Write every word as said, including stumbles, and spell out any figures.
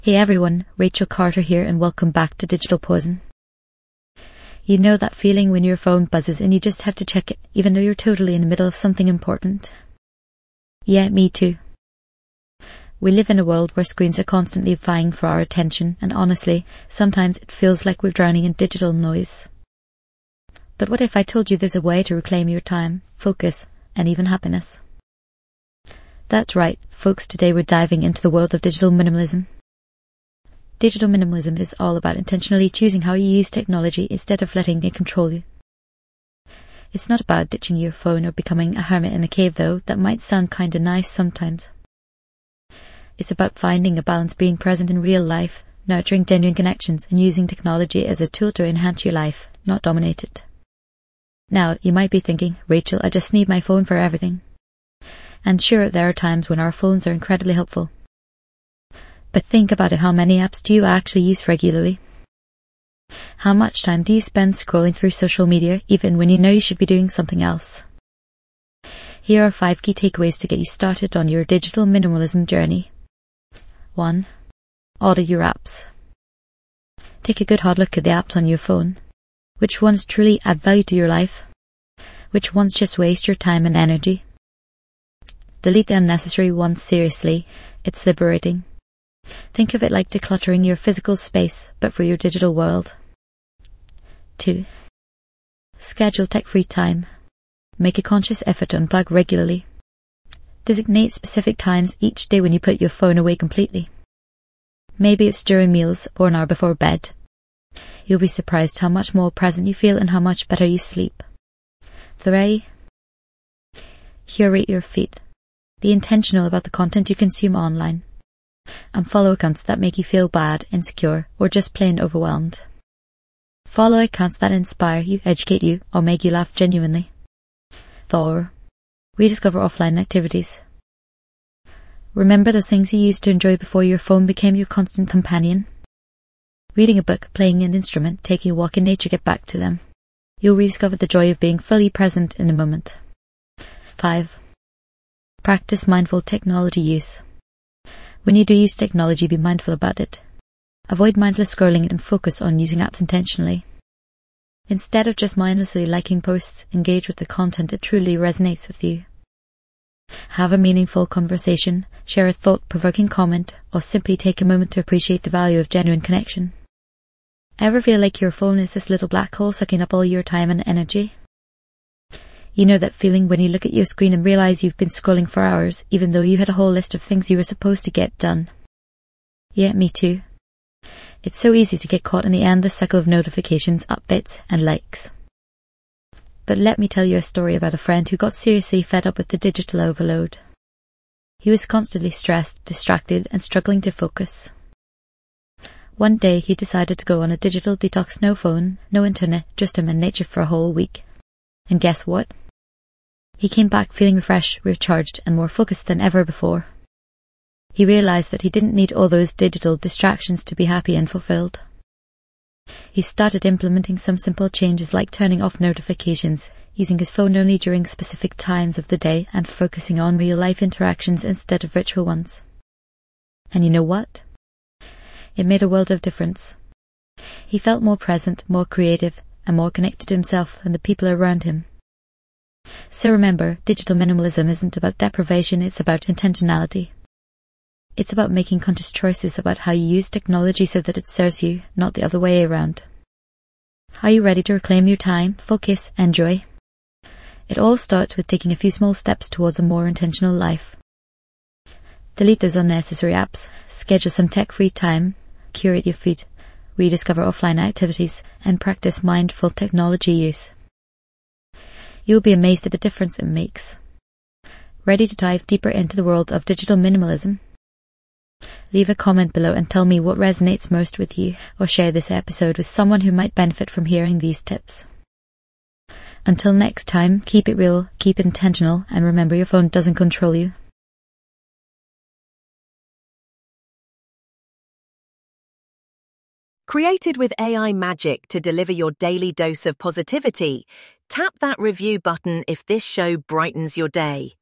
Hey everyone, Rachel Carter here and welcome back to Digital Poison. You know that feeling when your phone buzzes and you just have to check it even though you're totally in the middle of something important? Yeah, me too. We live in a world where screens are constantly vying for our attention, and honestly, sometimes it feels like we're drowning in digital noise. But what if I told you there's a way to reclaim your time, focus, and even happiness? That's right, folks, today we're diving into the world of digital minimalism. Digital minimalism is all about intentionally choosing how you use technology instead of letting it control you. It's not about ditching your phone or becoming a hermit in a cave, though. That might sound kinda nice sometimes. It's about finding a balance, being present in real life, nurturing genuine connections, and using technology as a tool to enhance your life, not dominate it. Now, you might be thinking, Rachel, I just need my phone for everything. And sure, there are times when our phones are incredibly helpful. But think about it, how many apps do you actually use regularly? How much time do you spend scrolling through social media even when you know you should be doing something else? Here are five key takeaways to get you started on your digital minimalism journey. one. Audit your apps. Take a good hard look at the apps on your phone. Which ones truly add value to your life? Which ones just waste your time and energy? Delete the unnecessary ones. Seriously, it's liberating. Think of it like decluttering your physical space, but for your digital world. two. Schedule tech-free time. Make a conscious effort to unplug regularly. Designate specific times each day when you put your phone away completely. Maybe it's during meals or an hour before bed. You'll be surprised how much more present you feel and how much better you sleep. three. Curate your feed. Be intentional about the content you consume online. Unfollow accounts that make you feel bad, insecure, or just plain overwhelmed. Follow accounts that inspire you, educate you, or make you laugh genuinely. four. Rediscover offline activities. Remember those things you used to enjoy before your phone became your constant companion? Reading a book, playing an instrument, taking a walk in nature, get back to them. You'll rediscover the joy of being fully present in the moment. five. Practice mindful technology use. When you do use technology, be mindful about it. Avoid mindless scrolling and focus on using apps intentionally. Instead of just mindlessly liking posts, engage with the content that truly resonates with you. Have a meaningful conversation, share a thought-provoking comment, or simply take a moment to appreciate the value of genuine connection. Ever feel like your phone is this little black hole sucking up all your time and energy? You know that feeling when you look at your screen and realize you've been scrolling for hours, even though you had a whole list of things you were supposed to get done. Yeah, me too. It's so easy to get caught in the endless cycle of notifications, updates, and likes. But let me tell you a story about a friend who got seriously fed up with the digital overload. He was constantly stressed, distracted, and struggling to focus. One day he decided to go on a digital detox, no phone, no internet, just him and nature for a whole week. And guess what? He came back feeling refreshed, recharged, and more focused than ever before. He realized that he didn't need all those digital distractions to be happy and fulfilled. He started implementing some simple changes like turning off notifications, using his phone only during specific times of the day, and focusing on real-life interactions instead of virtual ones. And you know what? It made a world of difference. He felt more present, more creative, and more connected to himself and the people around him. So remember, digital minimalism isn't about deprivation, it's about intentionality. It's about making conscious choices about how you use technology so that it serves you, not the other way around. Are you ready to reclaim your time, focus, and joy? It all starts with taking a few small steps towards a more intentional life. Delete those unnecessary apps, schedule some tech-free time, curate your feed, rediscover offline activities, and practice mindful technology use. You'll be amazed at the difference it makes. Ready to dive deeper into the world of digital minimalism? Leave a comment below and tell me what resonates most with you, or share this episode with someone who might benefit from hearing these tips. Until next time, keep it real, keep it intentional, and remember your phone doesn't control you. Created with A I magic to deliver your daily dose of positivity, tap that review button if this show brightens your day.